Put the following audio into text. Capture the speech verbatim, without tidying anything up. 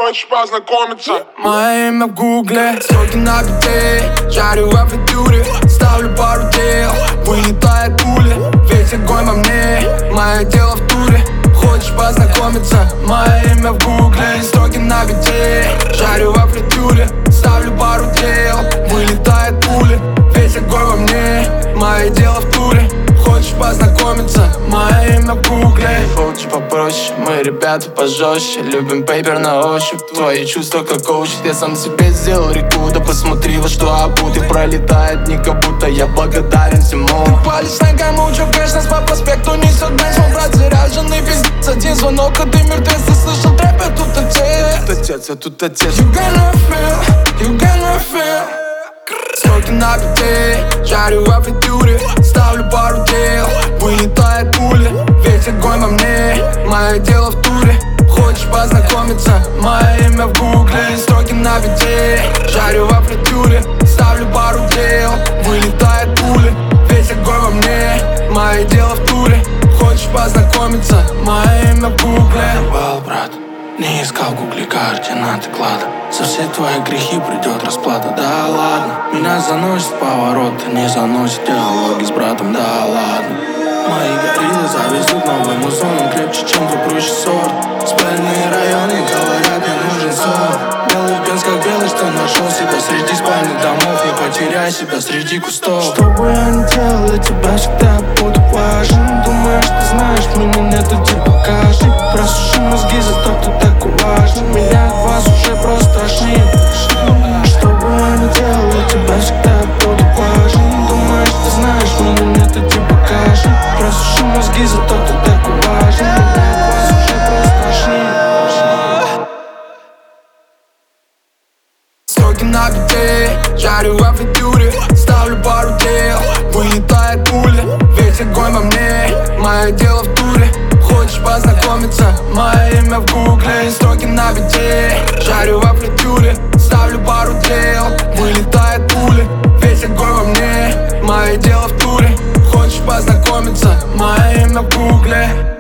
хочешь познакомиться? Мое имя в гугле, строки на бите, жарю во фритюре, ставлю пару дел, вылетает пуля, весь огонь во мне, мое дело в туре. Хочешь познакомиться? Мое имя в гугле, строки на бите, жарю во фритюре, ставлю пару дел, вылетает пуля, весь огонь во мне, мое дело в туре. Хочешь познакомиться? Мое имя в гугле. Лучше попроще, мы ребята пожестче, любим пейпер на ощупь. Твои чувства как коуч, я сам себе сделал реку. Да посмотри, во что обуты, пролетает дни, как будто я благодарен всему. Палец на гамучу, кэш нас по проспекту несет бенз. Мой брат заряженный, пиздец, один звонок, а ты мертвец. Ты слышал трэп, я тут отец. Тут отец, я тут отец. You gonna feel, you gonna feel. Строки на бите, жарю во фритюре, ставлю пару дел, вылетает пуля, весь огонь во мне, мое дело в туре. Хочешь познакомиться? Мое имя в гугле, строки на бите, жарю во фритюре, ставлю пару дел, вылетает пуля, весь огонь во мне, мое дело в туре. Хочешь познакомиться? Мое имя в гугле. Бал, брат, не искал в гугле координаты клада. За все твои грехи придет расплата. Да ладно, меня заносит в поворот, не заносит диалоги с братом. Да ладно, мои гориллы завезут новый музон. Он крепче, чем твой проще сорт. Спальные районы говорят, мне нужен сон. Белый бенз как белый, что нашел себя среди спальных домов. Не потеряй себя среди кустов. Что бы я ни делал, для тебя всегда буду важен. Думаешь, ты знаешь, меня нету, тебе покажи. Просуши мозги за то, кто так важен. Меня от вас уже просто тошнит. Что бы я ни делал, для тебя всегда буду важен. Думаешь, ты знаешь, меня нету, тебе покажи. Просуши мозги за то, кто так важен. Меня от вас уже просто тошнит. Строки на бите, жарю во фритюре, ставлю пару дел, вылетает пуля, весь огонь во мне, мое дело в туре. Хочешь познакомиться? Мое имя в гугле, строки на бите, жарю во фритюре, ставлю пару дел, вылетает пуля, весь огонь во мне, мое дело в туре. Хочешь познакомиться? Мое имя в гугле.